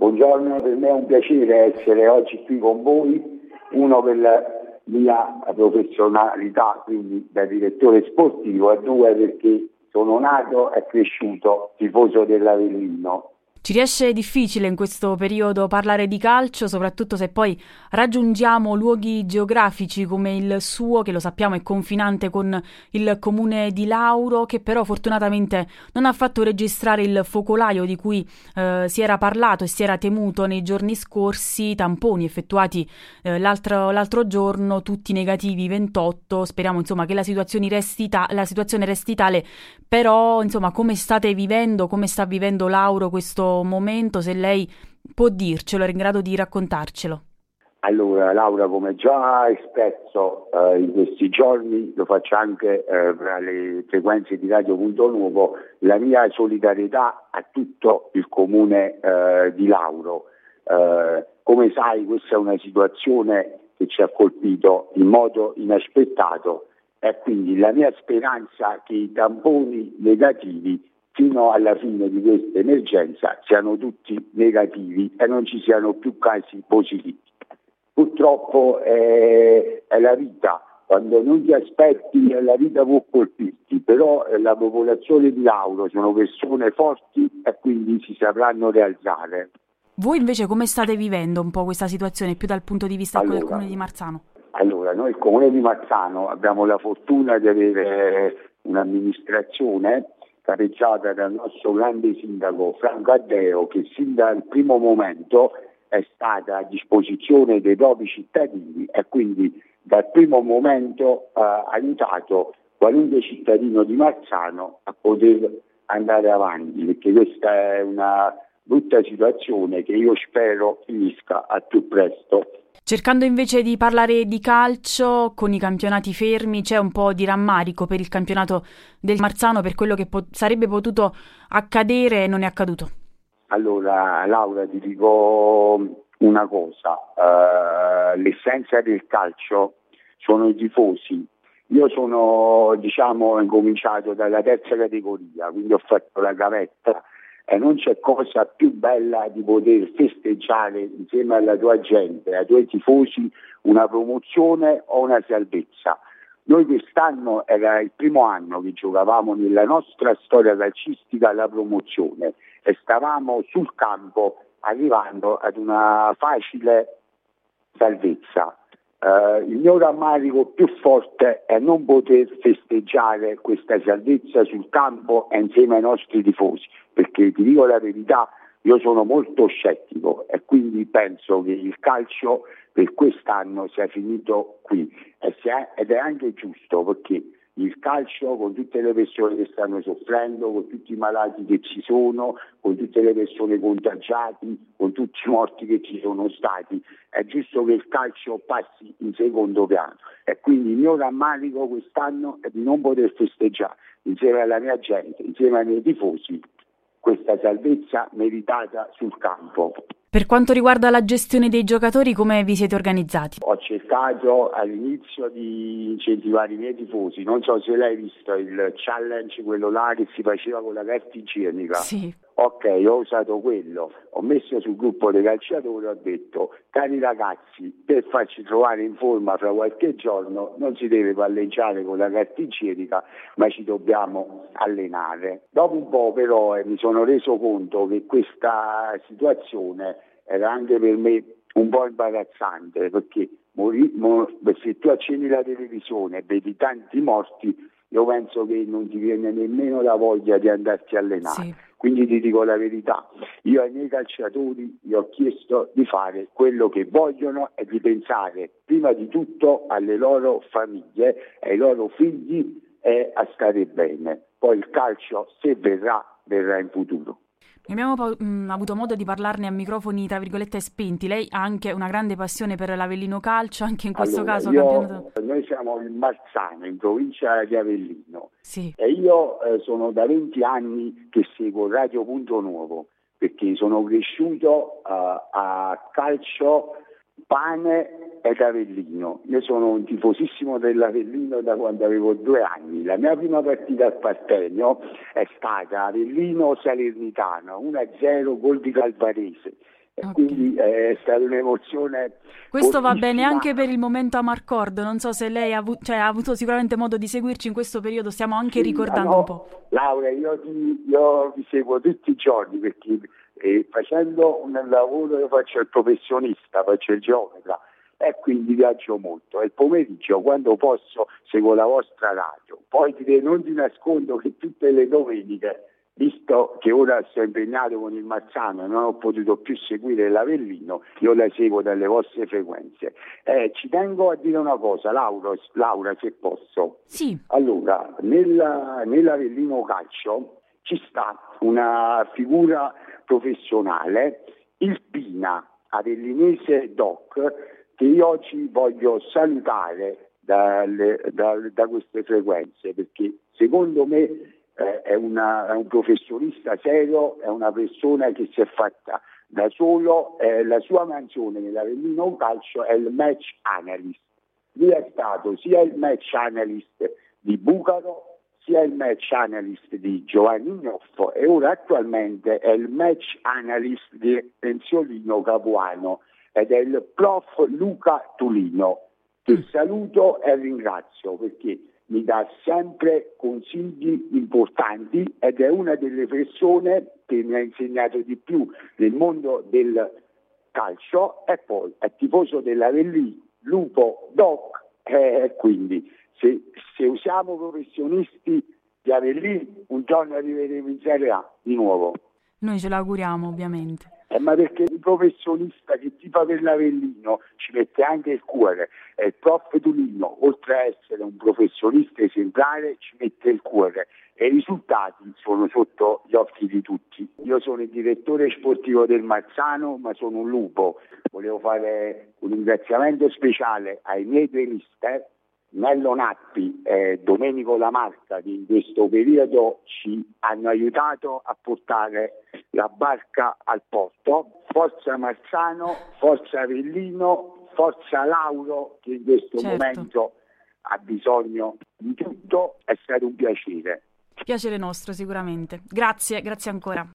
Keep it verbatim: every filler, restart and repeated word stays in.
Buongiorno, per me è un piacere essere oggi qui con voi, uno per la mia professionalità, quindi da direttore sportivo, e due perché sono nato e cresciuto tifoso dell'Avellino. Ci riesce difficile in questo periodo parlare di calcio, soprattutto se poi raggiungiamo luoghi geografici come il suo, che lo sappiamo è confinante con il comune di Lauro, che però fortunatamente non ha fatto registrare il focolaio di cui eh, si era parlato e si era temuto nei giorni scorsi, tamponi effettuati eh, l'altro, l'altro giorno, tutti negativi, ventotto. Speriamo insomma che la situazione resti, ta- la situazione resti tale, però insomma come state vivendo, come sta vivendo Lauro questo momento, se lei può dircelo, è in grado di raccontarcelo. Allora Laura, come già espresso eh, in questi giorni, lo faccio anche eh, tra le frequenze di Radio Punto Nuovo, la mia solidarietà a tutto il comune eh, di Lauro. Eh, come sai, questa è una situazione che ci ha colpito in modo inaspettato e quindi la mia speranza è che i tamponi negativi fino alla fine di questa emergenza siano tutti negativi e non ci siano più casi positivi. Purtroppo è, è la vita, quando non ti aspetti la vita può colpirti, però la popolazione di Lauro sono persone forti e quindi si sapranno rialzare. Voi invece come state vivendo un po' questa situazione più dal punto di vista allora, del comune di Marzano? Allora, noi il comune di Marzano abbiamo la fortuna di avere un'amministrazione capeggiata dal nostro grande sindaco Franco Addeo, che sin dal primo momento è stata a disposizione dei propri cittadini e quindi dal primo momento eh, ha aiutato qualunque cittadino di Marzano a poter andare avanti, perché questa è una brutta situazione che io spero finisca al più presto. Cercando invece di parlare di calcio, con i campionati fermi, c'è un po' di rammarico per il campionato del Marzano, per quello che po- sarebbe potuto accadere e non è accaduto. Allora Laura, ti dico una cosa, uh, l'essenza del calcio sono i tifosi. Io sono, diciamo, incominciato dalla terza categoria, quindi ho fatto la gavetta e non c'è cosa più bella di poter festeggiare insieme alla tua gente, ai tuoi tifosi, una promozione o una salvezza. Noi quest'anno era il primo anno che giocavamo nella nostra storia calcistica alla promozione e stavamo sul campo arrivando ad una facile salvezza. Uh, il mio rammarico più forte è non poter festeggiare questa salvezza sul campo e insieme ai nostri tifosi, perché ti dico la verità, io sono molto scettico e quindi penso che il calcio per quest'anno sia finito qui e sia, ed è anche giusto, perché il calcio, con tutte le persone che stanno soffrendo, con tutti i malati che ci sono, con tutte le persone contagiate, con tutti i morti che ci sono stati, è giusto che il calcio passi in secondo piano e quindi il mio rammarico quest'anno è di non poter festeggiare insieme alla mia gente, insieme ai miei tifosi, questa salvezza meritata sul campo. Per quanto riguarda la gestione dei giocatori, come vi siete organizzati? Ho cercato all'inizio di incentivare i miei tifosi, non so se l'hai visto il challenge, quello là che si faceva con la carta igienica. Sì. Ok, ho usato quello, ho messo sul gruppo dei calciatori, ho detto, cari ragazzi, per farci trovare in forma fra qualche giorno non si deve palleggiare con la carta igienica, ma ci dobbiamo allenare. Dopo un po' però eh, mi sono reso conto che questa situazione era anche per me un po' imbarazzante, perché mori, mo, se tu accendi la televisione e vedi tanti morti, io penso che non ti viene nemmeno la voglia di andarti a allenare. Sì. Quindi ti dico la verità, io ai miei calciatori gli ho chiesto di fare quello che vogliono e di pensare prima di tutto alle loro famiglie, ai loro figli e a stare bene. Poi il calcio, se verrà, verrà in futuro. Abbiamo mh, avuto modo di parlarne a microfoni tra virgolette spenti. Lei ha anche una grande passione per l'Avellino Calcio, anche in questo allora, caso io, campionato. Noi siamo in Marzano, in provincia di Avellino. Sì. E io eh, sono da venti anni che seguo Radio Punto Nuovo, perché sono cresciuto uh, a calcio, pane ed Avellino. Io sono un tifosissimo dell'Avellino da quando avevo due anni. La mia prima partita al Partenio è stata Avellino-Salernitana, uno a zero, gol di Calvarese. E Ok. quindi è stata un'emozione Questo va bene fortissima. anche per il momento Amarcord, non so se lei ha, avu- cioè, ha avuto sicuramente modo di seguirci in questo periodo, stiamo anche Sì, ma ricordando un po'. no, Laura, io ti, io ti seguo tutti i giorni perché eh, facendo un lavoro io faccio il professionista, faccio il geometra e quindi viaggio molto. E il pomeriggio, quando posso, seguo la vostra radio. Poi ti, non ti nascondo che tutte le domeniche, visto che ora sto impegnato con il Marzano e non ho potuto più seguire l'Avellino, io la seguo dalle vostre frequenze. Eh, ci tengo a dire una cosa, Laura, Laura se posso. Sì, Allora, nella, nell'Avellino Calcio ci sta una figura professionale, il Pina, avellinese doc, che io oggi voglio salutare dalle- da, da queste frequenze, perché secondo me eh, è, una- è un professionista serio, è una persona che si è fatta da solo, eh, la sua mansione nell'Avellino Calcio è il match analyst. Lui è stato sia il match analyst di Bucaro, sia il match analyst di Giovanni Gnoffo e ora attualmente è il match analyst di Enziolino Capuano ed è il prof Luca Tulino, che Mm. saluto e ringrazio perché mi dà sempre consigli importanti ed è una delle persone che mi ha insegnato di più nel mondo del calcio e poi è tifoso dell'Avellino, Lupo, Doc e eh, quindi se, se usiamo professionisti di Avellino un giorno arriveremo in Serie A di nuovo. noi ce l'auguriamo ovviamente. Eh, ma perché il professionista che tifa per l'Avellino ci mette anche il cuore e il prof Tulino, oltre a essere un professionista esemplare, ci mette il cuore e i risultati sono sotto gli occhi di tutti. Io sono il direttore sportivo del Marzano, ma sono un lupo. Volevo fare un ringraziamento speciale ai miei due mister, Nello Nappi e Domenico Lamarca, che in questo periodo ci hanno aiutato a portare la barca al porto. Forza Marzano, forza Avellino, forza Lauro, che in questo Certo. momento ha bisogno di tutto. È stato un piacere. Piacere nostro sicuramente. Grazie, grazie ancora.